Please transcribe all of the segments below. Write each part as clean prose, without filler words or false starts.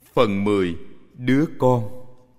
Phần 10. Đứa con.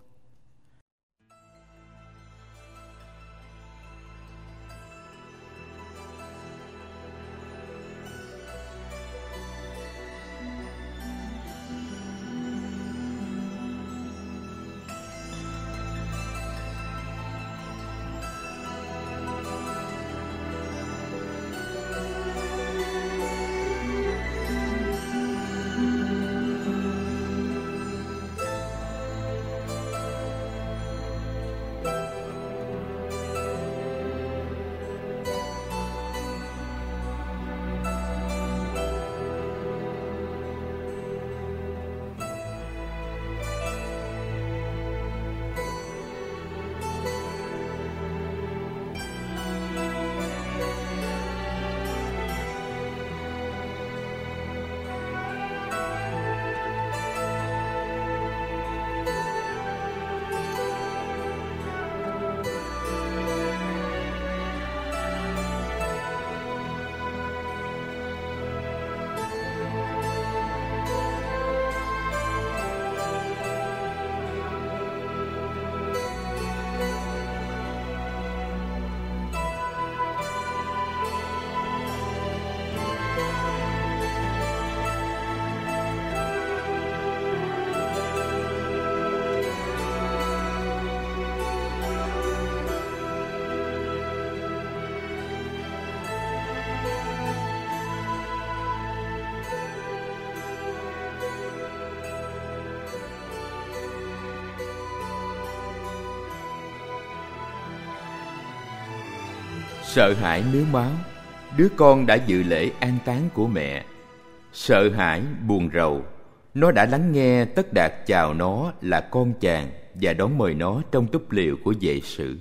Sợ hãi mếu máo, đứa con đã dự lễ an táng của mẹ. Sợ hãi, buồn rầu, nó đã lắng nghe Tất Đạt chào nó là con chàng và đón mời nó trong túp liều của vệ sử.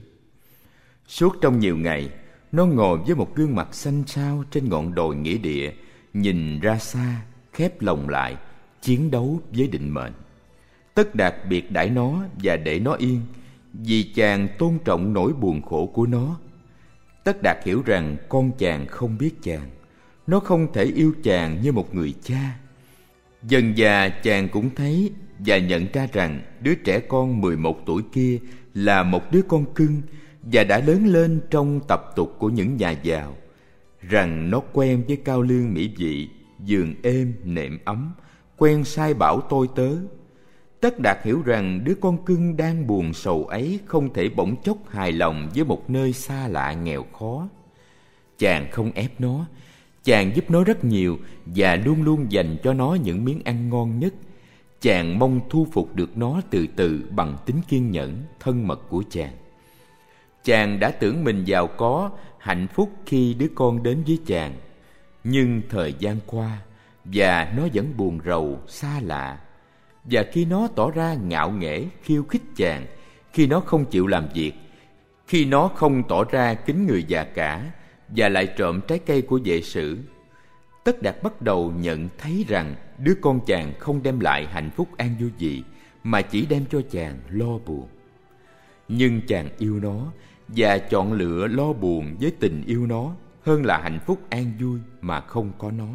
Suốt trong nhiều ngày, nó ngồi với một gương mặt xanh xao trên ngọn đồi nghĩa địa, nhìn ra xa, khép lòng lại, chiến đấu với định mệnh. Tất Đạt biệt đãi nó và để nó yên, vì chàng tôn trọng nỗi buồn khổ của nó. Tất Đạt hiểu rằng con chàng không biết chàng, nó không thể yêu chàng như một người cha. Dần dà chàng cũng thấy và nhận ra rằng đứa trẻ con 11 tuổi kia là một đứa con cưng và đã lớn lên trong tập tục của những nhà giàu, rằng nó quen với cao lương mỹ vị, giường êm nệm ấm, quen sai bảo tôi tớ. Tất Đạt hiểu rằng đứa con cưng đang buồn sầu ấy không thể bỗng chốc hài lòng với một nơi xa lạ nghèo khó. Chàng không ép nó, chàng giúp nó rất nhiều và luôn luôn dành cho nó những miếng ăn ngon nhất. Chàng mong thu phục được nó từ từ bằng tính kiên nhẫn, thân mật của chàng. Chàng đã tưởng mình giàu có, hạnh phúc khi đứa con đến với chàng. Nhưng thời gian qua, và nó vẫn buồn rầu, xa lạ. Và khi nó tỏ ra ngạo nghễ, khiêu khích chàng, khi nó không chịu làm việc, khi nó không tỏ ra kính người già cả, và lại trộm trái cây của vệ sử, Tất Đạt bắt đầu nhận thấy rằng đứa con chàng không đem lại hạnh phúc an vui gì, mà chỉ đem cho chàng lo buồn. Nhưng chàng yêu nó và chọn lựa lo buồn với tình yêu nó hơn là hạnh phúc an vui mà không có nó.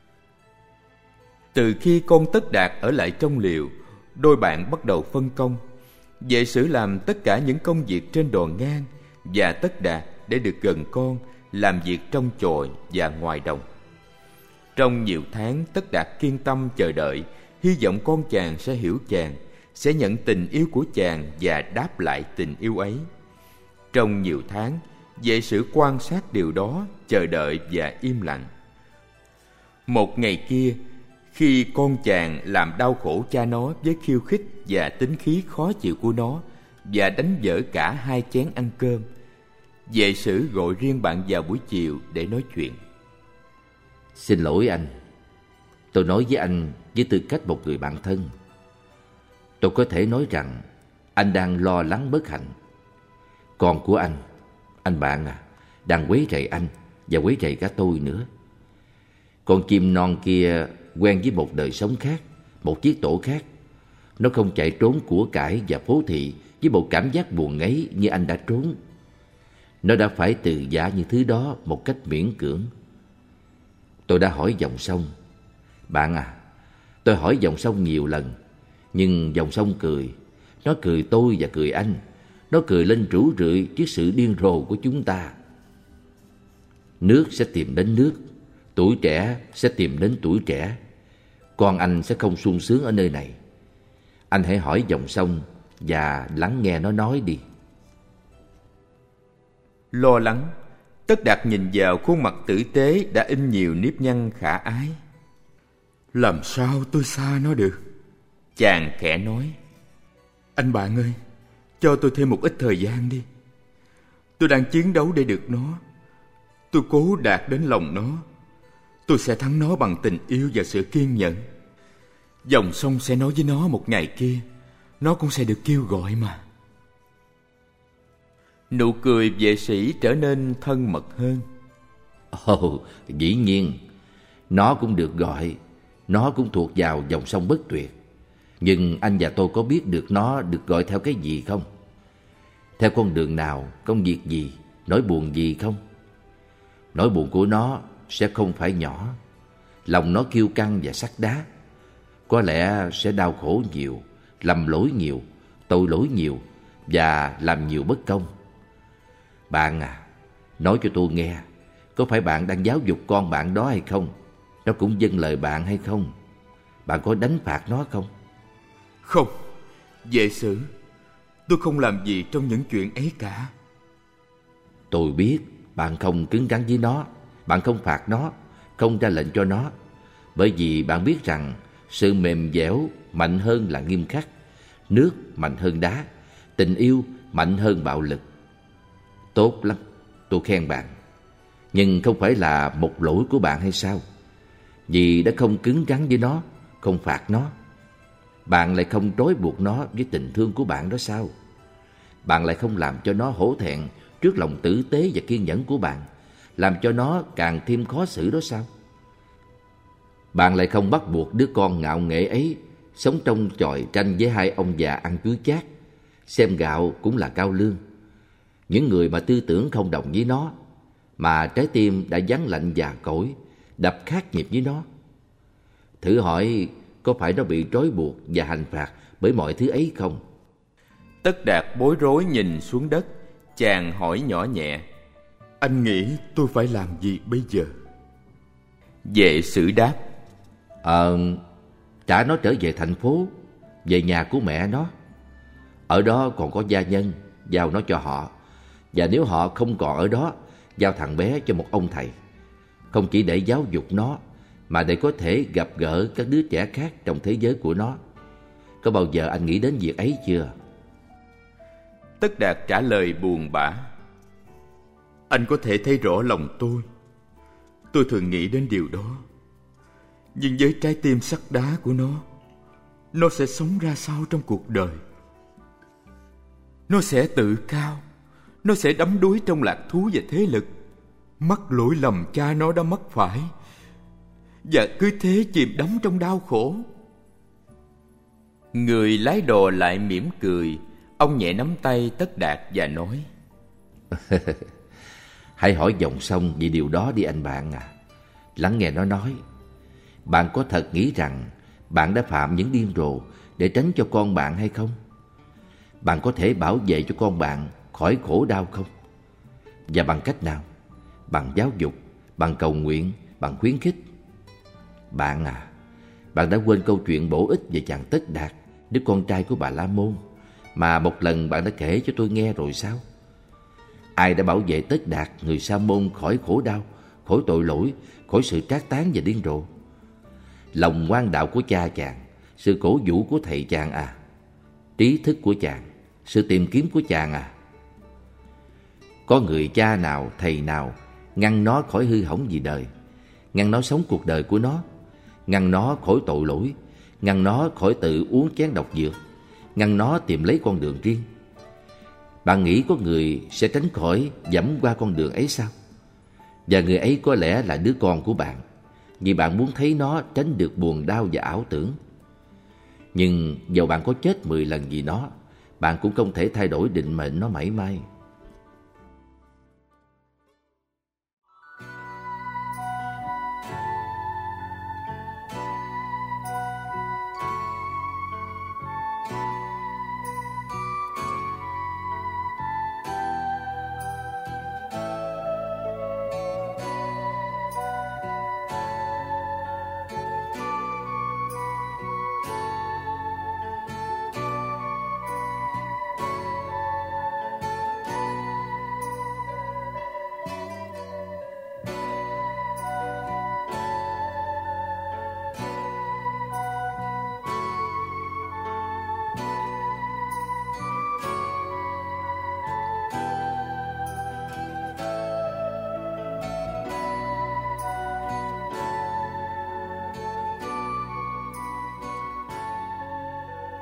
Từ khi con Tất Đạt ở lại trong liều, đôi bạn bắt đầu phân công. Vệ sử làm tất cả những công việc trên đò ngang, và Tất Đạt để được gần con làm việc trong chòi và ngoài đồng. Trong nhiều tháng, Tất Đạt kiên tâm chờ đợi, hy vọng con chàng sẽ hiểu chàng, sẽ nhận tình yêu của chàng và đáp lại tình yêu ấy. Trong nhiều tháng, vệ sử quan sát điều đó, chờ đợi và im lặng. Một ngày kia, khi con chàng làm đau khổ cha nó với khiêu khích và tính khí khó chịu của nó, và đánh vỡ cả 2 chén ăn cơm, vệ sử gọi riêng bạn vào buổi chiều để nói chuyện. Xin lỗi anh, tôi nói với anh với tư cách một người bạn thân. Tôi có thể nói rằng anh đang lo lắng bất hạnh. Con của anh bạn đang quấy rầy anh và quấy rầy cả tôi nữa. Con chim non kia quen với một đời sống khác, một chiếc tổ khác. Nó không chạy trốn của cải và phố thị với một cảm giác buồn ngấy như anh đã trốn. Nó đã phải từ giã những thứ đó một cách miễn cưỡng. Tôi đã hỏi dòng sông. Bạn tôi hỏi dòng sông nhiều lần, Nhưng dòng sông cười. Nó cười tôi và cười anh. Nó cười lên rủ rượi trước sự điên rồ của chúng ta. Nước sẽ tìm đến nước, tuổi trẻ sẽ tìm đến tuổi trẻ. Con anh sẽ không sung sướng ở nơi này. Anh hãy hỏi dòng sông và lắng nghe nó nói đi. Lo lắng, Tất Đạt nhìn vào khuôn mặt tử tế đã in nhiều nếp nhăn khả ái. Làm sao tôi xa nó được? Chàng khẽ nói. Anh bạn ơi, cho tôi thêm một ít thời gian đi. Tôi đang chiến đấu để được nó. Tôi cố đạt đến lòng nó. Tôi sẽ thắng nó bằng tình yêu và sự kiên nhẫn. Dòng sông sẽ nói với nó một ngày kia, nó cũng sẽ được kêu gọi mà. Nụ cười vệ sĩ trở nên thân mật hơn. Ồ, dĩ nhiên, nó cũng được gọi. Nó cũng thuộc vào dòng sông bất tuyệt. Nhưng anh và tôi có biết được nó được gọi theo cái gì không? Theo con đường nào, công việc gì, nỗi buồn gì không? Nỗi buồn của nó sẽ không phải nhỏ. Lòng nó kiêu căng và sắt đá. Có lẽ sẽ đau khổ nhiều, lầm lỗi nhiều, tội lỗi nhiều và làm nhiều bất công. Bạn à, nói cho tôi nghe, có phải bạn đang giáo dục con bạn đó hay không? Nó cũng vâng lời bạn hay không? Bạn có đánh phạt nó không? Không, vệ sử, tôi không làm gì trong những chuyện ấy cả. Tôi biết bạn không cứng rắn với nó, bạn không phạt nó, không ra lệnh cho nó, bởi vì bạn biết rằng sự mềm dẻo mạnh hơn là nghiêm khắc, nước mạnh hơn đá, tình yêu mạnh hơn bạo lực. Tốt lắm, tôi khen bạn. Nhưng không phải là một lỗi của bạn hay sao? Vì đã không cứng rắn với nó, không phạt nó, bạn lại không trói buộc nó với tình thương của bạn đó sao? Bạn lại không làm cho nó hổ thẹn trước lòng tử tế và kiên nhẫn của bạn, làm cho nó càng thêm khó xử đó sao? Bạn lại không bắt buộc đứa con ngạo nghễ ấy sống trong chòi tranh với hai ông già ăn chuối chát, xem gạo cũng là cao lương. Những người mà tư tưởng không đồng với nó, mà trái tim đã vắng lạnh già cỗi, đập khác nhịp với nó. Thử hỏi có phải nó bị trói buộc và hành phạt bởi mọi thứ ấy không? Tất Đạt bối rối nhìn xuống đất. Chàng hỏi nhỏ nhẹ. Anh nghĩ tôi phải làm gì bây giờ? Vệ sử đáp. Trả nó trở về thành phố, về nhà của mẹ nó. Ở đó còn có gia nhân, giao nó cho họ. Và nếu họ không còn ở đó, giao thằng bé cho một ông thầy. Không chỉ để giáo dục nó, mà để có thể gặp gỡ các đứa trẻ khác trong thế giới của nó. Có bao giờ anh nghĩ đến việc ấy chưa? Tất Đạt trả lời buồn bã. Anh có thể thấy rõ lòng tôi. Tôi thường nghĩ đến điều đó. Nhưng với trái tim sắt đá của nó sẽ sống ra sao trong cuộc đời? Nó sẽ tự cao. Nó sẽ đắm đuối trong lạc thú và thế lực, mắc lỗi lầm cha nó đã mắc phải, và cứ thế chìm đắm trong đau khổ. Người lái đò lại mỉm cười. Ông nhẹ nắm tay Tất Đạt và nói. Hãy hỏi dòng sông về điều đó đi anh bạn à. Lắng nghe nó nói. Bạn có thật nghĩ rằng bạn đã phạm những điên rồ để tránh cho con bạn hay không? Bạn có thể bảo vệ cho con bạn khỏi khổ đau không? Và bằng cách nào? Bằng giáo dục, bằng cầu nguyện, bằng khuyến khích. Bạn à, bạn đã quên câu chuyện bổ ích về chàng Tất Đạt, đứa con trai của Bà La Môn, mà một lần bạn đã kể cho tôi nghe rồi sao? Ai đã bảo vệ Tất Đạt, người Sa môn, khỏi khổ đau, khỏi tội lỗi, khỏi sự trác tán và điên rồ? Lòng ngoan đạo của cha chàng, sự cổ vũ của thầy chàng à, trí thức của chàng, sự tìm kiếm của chàng à. Có người cha nào, thầy nào ngăn nó khỏi hư hỏng vì đời, ngăn nó sống cuộc đời của nó, ngăn nó khỏi tội lỗi, ngăn nó khỏi tự uống chén độc dược, ngăn nó tìm lấy con đường riêng? Bạn nghĩ có người sẽ tránh khỏi dẫm qua con đường ấy sao? Và người ấy có lẽ là đứa con của bạn, vì bạn muốn thấy nó tránh được buồn đau và ảo tưởng. Nhưng dầu bạn có chết 10 lần vì nó, bạn cũng không thể thay đổi định mệnh nó mảy may.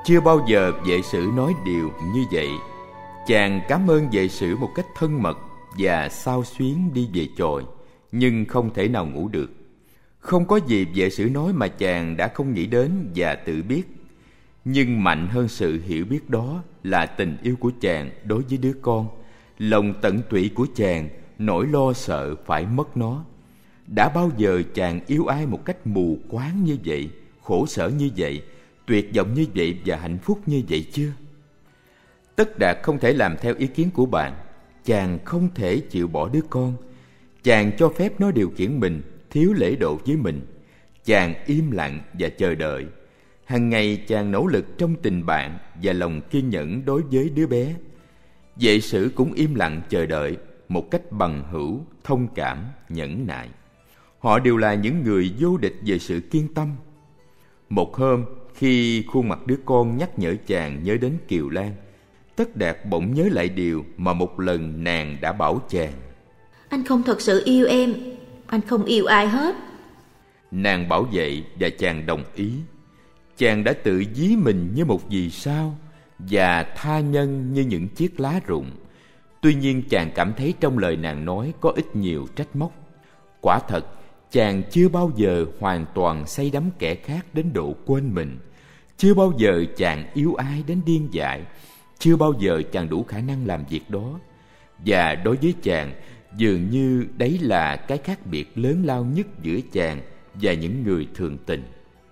Chưa bao giờ vệ sử nói điều như vậy. Chàng cảm ơn vệ sử một cách thân mật và xao xuyến đi về chòi, nhưng không thể nào ngủ được. Không có gì vệ sử nói mà chàng đã không nghĩ đến và tự biết. Nhưng mạnh hơn sự hiểu biết đó là tình yêu của chàng đối với đứa con, lòng tận tụy của chàng, nỗi lo sợ phải mất nó. Đã bao giờ chàng yêu ai một cách mù quáng như vậy, khổ sở như vậy, tuyệt vọng như vậy và hạnh phúc như vậy chưa? Tất Đạt không thể làm theo ý kiến của bạn. Chàng không thể chịu bỏ đứa con. Chàng cho phép nó điều khiển mình, thiếu lễ độ với mình. Chàng im lặng và chờ đợi. Hằng ngày chàng nỗ lực trong tình bạn và lòng kiên nhẫn đối với đứa bé. Vệ sử cũng im lặng chờ đợi, một cách bằng hữu, thông cảm, nhẫn nại. Họ đều là những người vô địch về sự kiên tâm. Một hôm, khi khuôn mặt đứa con nhắc nhở chàng nhớ đến Kiều Lan, Tất Đạt bỗng nhớ lại điều mà một lần nàng đã bảo chàng. Anh không thật sự yêu em, anh không yêu ai hết. Nàng bảo vậy và chàng đồng ý. Chàng đã tự ví mình như một vì sao và tha nhân như những chiếc lá rụng. Tuy nhiên chàng cảm thấy trong lời nàng nói có ít nhiều trách móc. Quả thật, chàng chưa bao giờ hoàn toàn say đắm kẻ khác đến độ quên mình. Chưa bao giờ chàng yêu ai đến điên dại. Chưa bao giờ chàng đủ khả năng làm việc đó. Và đối với chàng, dường như đấy là cái khác biệt lớn lao nhất giữa chàng và những người thường tình.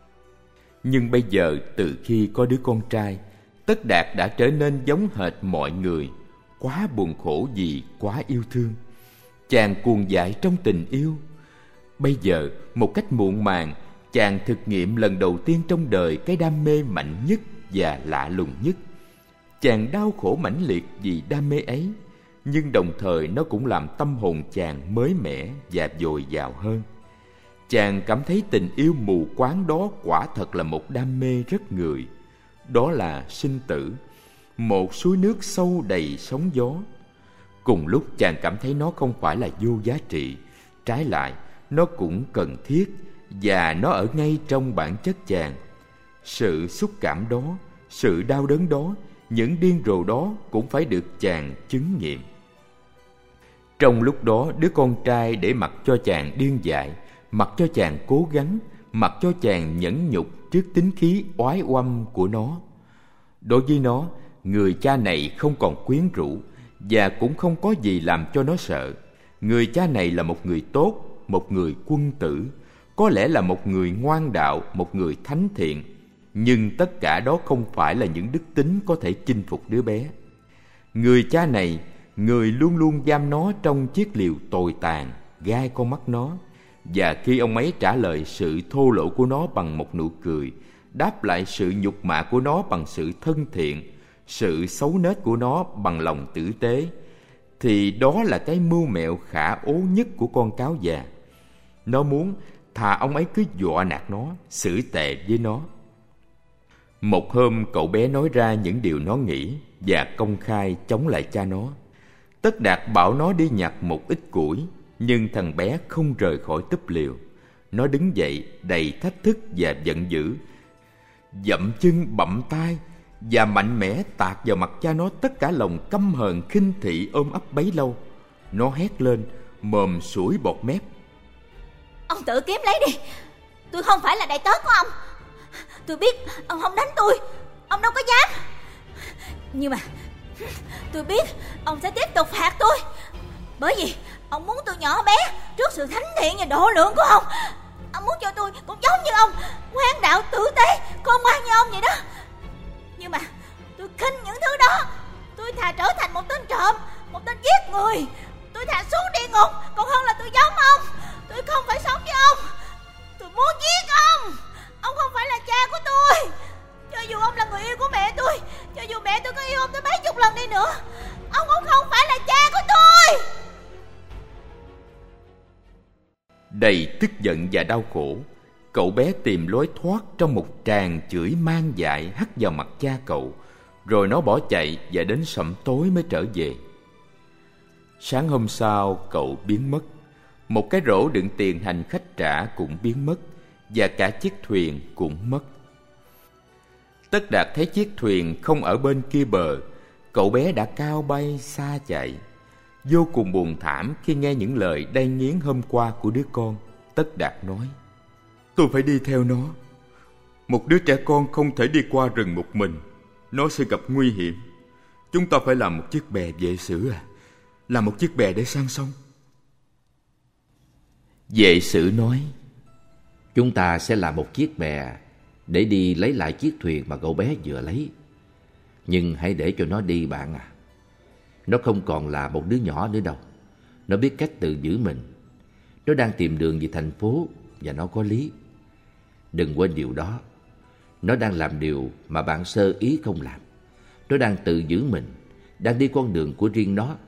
Nhưng bây giờ, từ khi có đứa con trai, Tất Đạt đã trở nên giống hệt mọi người, quá buồn khổ vì quá yêu thương. Chàng cuồng dại trong tình yêu. Bây giờ, một cách muộn màng, chàng thực nghiệm lần đầu tiên trong đời cái đam mê mạnh nhất và lạ lùng nhất. Chàng đau khổ mãnh liệt vì đam mê ấy, nhưng đồng thời nó cũng làm tâm hồn chàng mới mẻ và dồi dào hơn. Chàng cảm thấy tình yêu mù quáng đó quả thật là một đam mê rất người. Đó là sinh tử, một suối nước sâu đầy sóng gió. Cùng lúc chàng cảm thấy nó không phải là vô giá trị. Trái lại, nó cũng cần thiết, và nó ở ngay trong bản chất chàng. Sự xúc cảm đó, sự đau đớn đó, những điên rồ đó cũng phải được chàng chứng nghiệm. Trong lúc đó, đứa con trai để mặc cho chàng điên dại, mặc cho chàng cố gắng, mặc cho chàng nhẫn nhục trước tính khí oái oăm của nó. Đối với nó, người cha này không còn quyến rũ và cũng không có gì làm cho nó sợ. Người cha này là một người tốt, một người quân tử, có lẽ là một người ngoan đạo, một người thánh thiện. Nhưng tất cả đó không phải là những đức tính có thể chinh phục đứa bé. Người cha này, người luôn luôn giam nó trong chiếc liều tồi tàn, gai con mắt nó. Và khi ông ấy trả lời sự thô lỗ của nó bằng một nụ cười, đáp lại sự nhục mạ của nó bằng sự thân thiện, sự xấu nết của nó bằng lòng tử tế, thì đó là cái mưu mẹo khả ố nhất của con cáo già. Nó muốn thà ông ấy cứ dọa nạt nó, xử tệ với nó. Một hôm cậu bé nói ra những điều nó nghĩ và công khai chống lại cha nó. Tất Đạt bảo nó đi nhặt một ít củi, nhưng thằng bé không rời khỏi túp liều. Nó đứng dậy đầy thách thức và giận dữ, dậm chân bặm tai và mạnh mẽ tạt vào mặt cha nó tất cả lòng căm hờn khinh thị ôm ấp bấy lâu. Nó hét lên, mồm sủi bọt mép. Ông tự kiếm lấy đi, tôi không phải là đầy tớ của ông. Tôi biết ông không đánh tôi, ông đâu có dám. Nhưng mà tôi biết ông sẽ tiếp tục phạt tôi, bởi vì ông muốn tôi nhỏ bé trước sự thánh thiện và độ lượng của ông. Ông muốn cho tôi cũng giống như ông, ngoan đạo tử tế, khôn ngoan như ông vậy đó. Nhưng mà tôi khinh những thứ đó. Tôi thà trở thành một tên trộm, một tên giết người. Tôi thà xuống địa ngục còn hơn là tôi giống ông. Tôi không phải sống với ông. Tôi muốn giết ông. Ông không phải là cha của tôi. Cho dù ông là người yêu của mẹ tôi, cho dù mẹ tôi có yêu ông tới mấy chục lần đi nữa, ông cũng không phải là cha của tôi. Đầy tức giận và đau khổ, cậu bé tìm lối thoát trong một tràng chửi man dại hắt vào mặt cha cậu. Rồi nó bỏ chạy và đến sẩm tối mới trở về. Sáng hôm sau cậu biến mất. Một cái rổ đựng tiền hành khách trả cũng biến mất, và cả chiếc thuyền cũng mất. Tất Đạt thấy chiếc thuyền không ở bên kia bờ. Cậu bé đã cao bay xa chạy. Vô cùng buồn thảm khi nghe những lời đay nghiến hôm qua của đứa con. Tất Đạt nói: tôi phải đi theo nó. Một đứa trẻ con không thể đi qua rừng một mình. Nó sẽ gặp nguy hiểm. Chúng ta phải làm một chiếc bè vệ sử làm một chiếc bè để sang sông. Vệ sử nói: chúng ta sẽ làm một chiếc bè để đi lấy lại chiếc thuyền mà cậu bé vừa lấy. Nhưng hãy để cho nó đi bạn à. Nó không còn là một đứa nhỏ nữa đâu. Nó biết cách tự giữ mình. Nó đang tìm đường về thành phố và nó có lý. Đừng quên điều đó. Nó đang làm điều mà bạn sơ ý không làm. Nó đang tự giữ mình, đang đi con đường của riêng nó.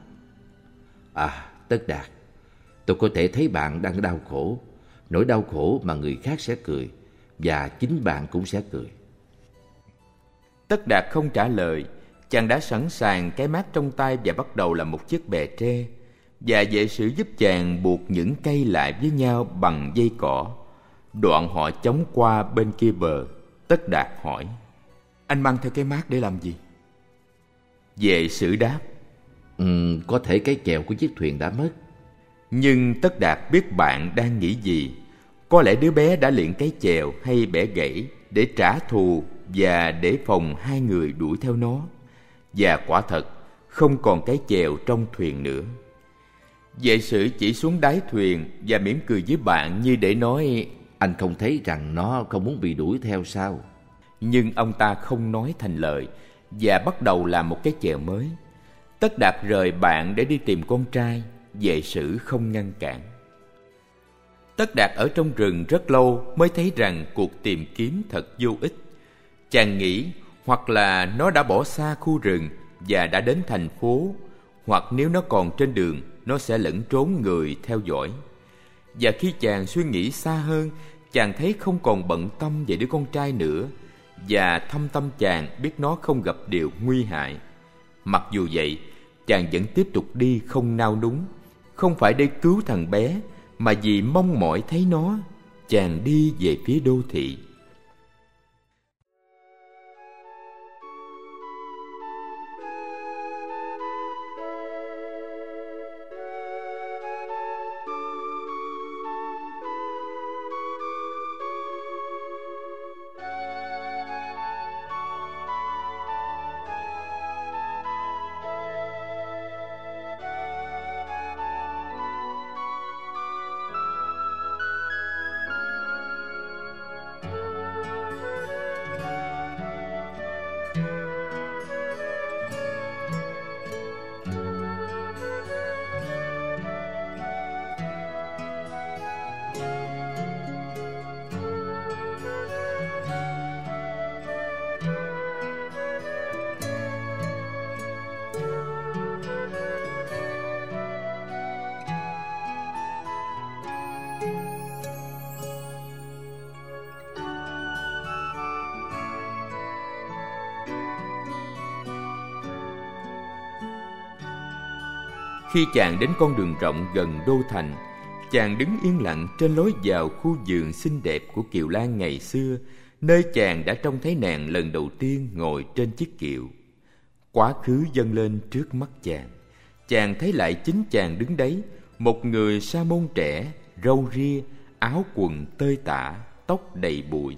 Tất Đạt, tôi có thể thấy bạn đang đau khổ. Nỗi đau khổ mà người khác sẽ cười, và chính bạn cũng sẽ cười. Tất Đạt không trả lời. Chàng đã sẵn sàng cái mác trong tay và bắt đầu làm một chiếc bè tre. Và vệ sử giúp chàng buộc những cây lại với nhau bằng dây cỏ. Đoạn họ chống qua bên kia bờ. Tất Đạt hỏi: anh mang theo cái mác để làm gì? Vệ sử đáp: có thể cái chèo của chiếc thuyền đã mất. Nhưng Tất Đạt biết bạn đang nghĩ gì. Có lẽ đứa bé đã luyện cái chèo hay bẻ gãy để trả thù và để phòng hai người đuổi theo nó. Và quả thật không còn cái chèo trong thuyền nữa. Vệ sử chỉ xuống đáy thuyền và mỉm cười với bạn như để nói: anh không thấy rằng nó không muốn bị đuổi theo sao? Nhưng ông ta không nói thành lời và bắt đầu làm một cái chèo mới. Tất Đạt rời bạn để đi tìm con trai. Vệ sử không ngăn cản. Tất Đạt ở trong rừng rất lâu mới thấy rằng cuộc tìm kiếm thật vô ích. Chàng nghĩ hoặc là nó đã bỏ xa khu rừng và đã đến thành phố, hoặc nếu nó còn trên đường, nó sẽ lẫn trốn người theo dõi. Và khi chàng suy nghĩ xa hơn, chàng thấy không còn bận tâm về đứa con trai nữa, và thâm tâm chàng biết nó không gặp điều nguy hại. Mặc dù vậy, chàng vẫn tiếp tục đi không nao núng, không phải để cứu thằng bé, mà vì mong mỏi thấy nó. Chàng đi về phía đô thị. Khi chàng đến con đường rộng gần đô thành, chàng đứng yên lặng trên lối vào khu vườn xinh đẹp của Kiều Lan ngày xưa, nơi chàng đã trông thấy nàng lần đầu tiên ngồi trên chiếc kiệu. Quá khứ dâng lên trước mắt chàng. Chàng thấy lại chính chàng đứng đấy, một người sa môn trẻ, râu ria, áo quần tơi tả, tóc đầy bụi.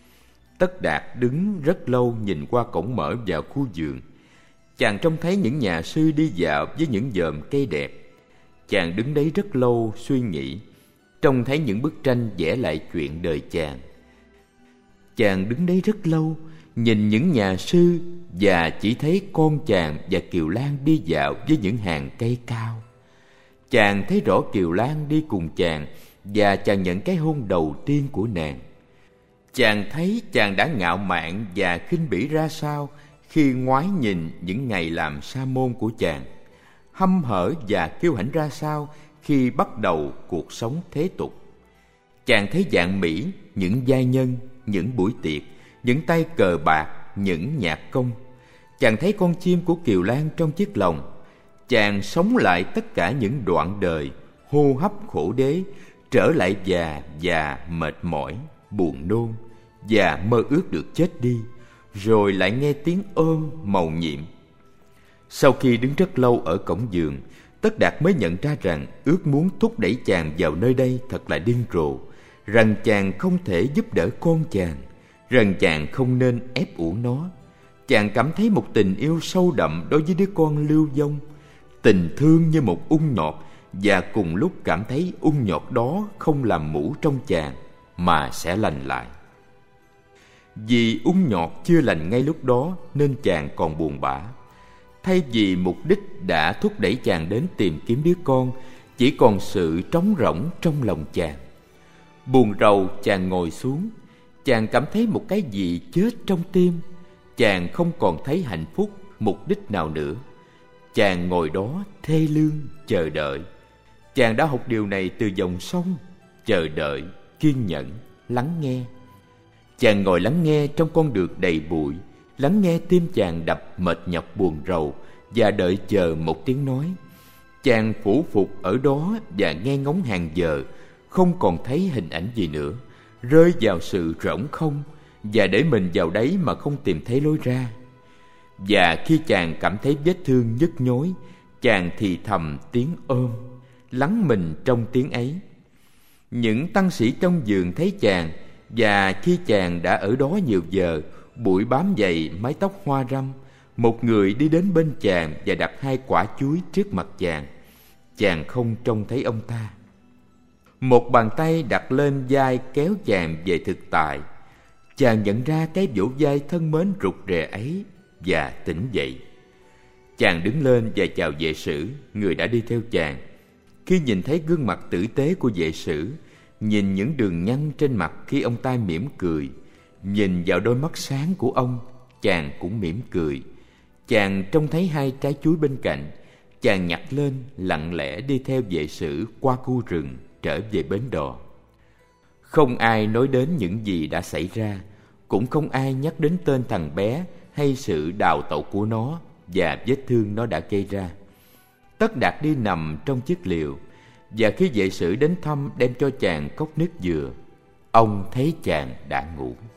Tất Đạt đứng rất lâu nhìn qua cổng mở vào khu vườn. Chàng trông thấy những nhà sư đi dạo với những chòm cây đẹp. Chàng đứng đấy rất lâu suy nghĩ, trông thấy những bức tranh vẽ lại chuyện đời chàng. Chàng đứng đấy rất lâu, nhìn những nhà sư và chỉ thấy con chàng và Kiều Lan đi dạo với những hàng cây cao. Chàng thấy rõ Kiều Lan đi cùng chàng và chàng nhận cái hôn đầu tiên của nàng. Chàng thấy chàng đã ngạo mạn và khinh bỉ ra sao khi ngoái nhìn những ngày làm sa môn của chàng, hăm hở và kiêu hãnh ra sao khi bắt đầu cuộc sống thế tục. Chàng thấy vạn mỹ, những giai nhân, những buổi tiệc, những tay cờ bạc, những nhạc công. Chàng thấy con chim của Kiều Lan trong chiếc lồng. Chàng sống lại tất cả những đoạn đời, hô hấp khổ đế, trở lại già và mệt mỏi, buồn nôn và mơ ước được chết đi, rồi lại nghe tiếng ôm mầu nhiệm. Sau khi đứng rất lâu ở cổng giường, Tất Đạt mới nhận ra rằng ước muốn thúc đẩy chàng vào nơi đây thật là điên rồ, rằng chàng không thể giúp đỡ con chàng, rằng chàng không nên ép uổng nó. Chàng cảm thấy một tình yêu sâu đậm đối với đứa con lưu vong, tình thương như một ung nhọt, và cùng lúc cảm thấy ung nhọt đó không làm mủ trong chàng mà sẽ lành lại. Vì ung nhọt chưa lành ngay lúc đó nên chàng còn buồn bã. Thay vì mục đích đã thúc đẩy chàng đến tìm kiếm đứa con, chỉ còn sự trống rỗng trong lòng chàng. Buồn rầu, chàng ngồi xuống. Chàng cảm thấy một cái gì chết trong tim. Chàng không còn thấy hạnh phúc, mục đích nào nữa. Chàng ngồi đó thê lương, chờ đợi. Chàng đã học điều này từ dòng sông: chờ đợi, kiên nhẫn, lắng nghe. Chàng ngồi lắng nghe trong con đường đầy bụi, lắng nghe tim chàng đập mệt nhọc buồn rầu, và đợi chờ một tiếng nói. Chàng phủ phục ở đó và nghe ngóng hàng giờ, không còn thấy hình ảnh gì nữa, rơi vào sự rỗng không, và để mình vào đấy mà không tìm thấy lối ra. Và khi chàng cảm thấy vết thương nhức nhối, chàng thì thầm tiếng ôm, lắng mình trong tiếng ấy. Những tăng sĩ trong vườn thấy chàng, và khi chàng đã ở đó nhiều giờ, bụi bám dày mái tóc hoa râm, một người đi đến bên chàng và đặt 2 quả chuối trước mặt chàng. Chàng không trông thấy ông ta. Một bàn tay đặt lên vai kéo chàng về thực tại. Chàng nhận ra cái vỗ vai thân mến rụt rè ấy và tỉnh dậy. Chàng đứng lên và chào vệ sử, người đã đi theo chàng. Khi nhìn thấy gương mặt tử tế của vệ sử, nhìn những đường nhăn trên mặt khi ông ta mỉm cười, nhìn vào đôi mắt sáng của ông, chàng cũng mỉm cười. Chàng trông thấy 2 trái chuối bên cạnh. Chàng nhặt lên, lặng lẽ đi theo vệ sử qua khu rừng, trở về bến đò. Không ai nói đến những gì đã xảy ra, cũng không ai nhắc đến tên thằng bé hay sự đào tẩu của nó và vết thương nó đã gây ra. Tất Đạt đi nằm trong chiếc liều, và khi vệ sử đến thăm đem cho chàng cốc nước dừa, ông thấy chàng đã ngủ.